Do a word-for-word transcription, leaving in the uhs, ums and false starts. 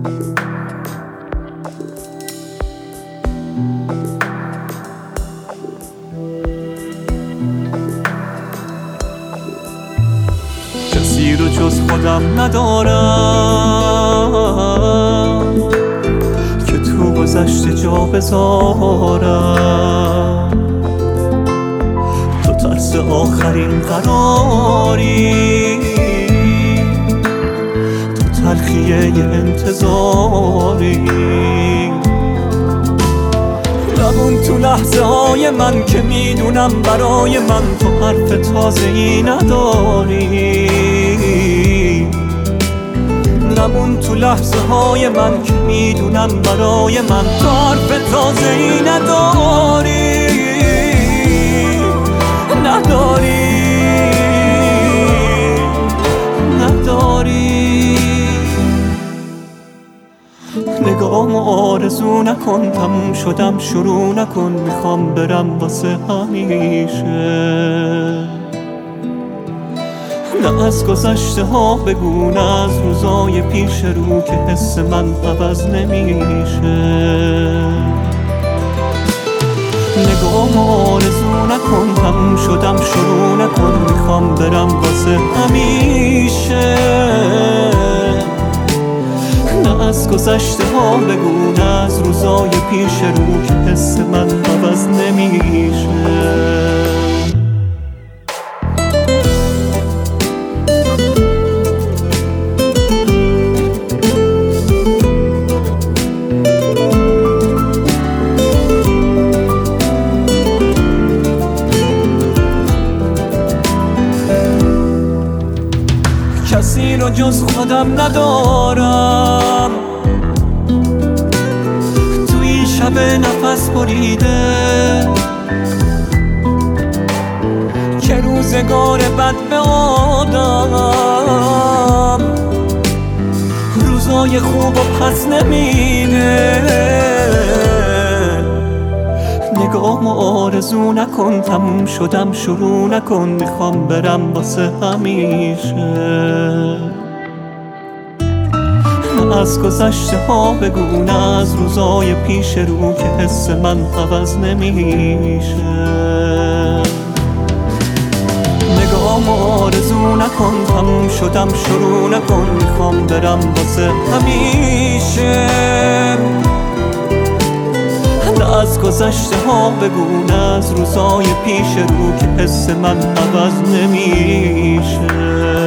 کسی رو جز خودم ندارم که تو گذشته جا بذارم. تو ترس آخرین قراری، تو تلخیه ی انتظاری. نمون تو لحظه های من که میدونم برای من تو حرف تازه‌ای نداری. نمون تو لحظه های من که میدونم برای من تو حرف تازه‌ای نداری. نداری نداری. نگاهمو آرزو نکن، تموم شدم شروع نکن، میخوام برم واسه همیشه. نه از گذشته ها بگو، نه از روزای پیش رو که حس من عوض نمیشه. نگاهمو آرزو نکن، تموم شدم شروع نکن، میخوام برم واسه همیشه. نه از گذشته ها بگو، نه از روزای پیش رو که حس من عوض نمیشه. کسی رو جز خودم ندارم تو این شب نفس بریده، که روزگار بد به آدم روزای خوب و پس نمیده. نگاهمو آرزو نکن، تموم شدم شروع نکن، میخوام برم واسه همیشه. نه از گذشته ها بگو، نه از روزای پیش رو که حس من عوض نمیشه. نگاهمو آرزو نکن، تموم شدم شروع نکن، میخوام برم واسه همیشه. نه از گذشته ها بگو، نه از روزای پیش رو که حس من عوض نمیشه.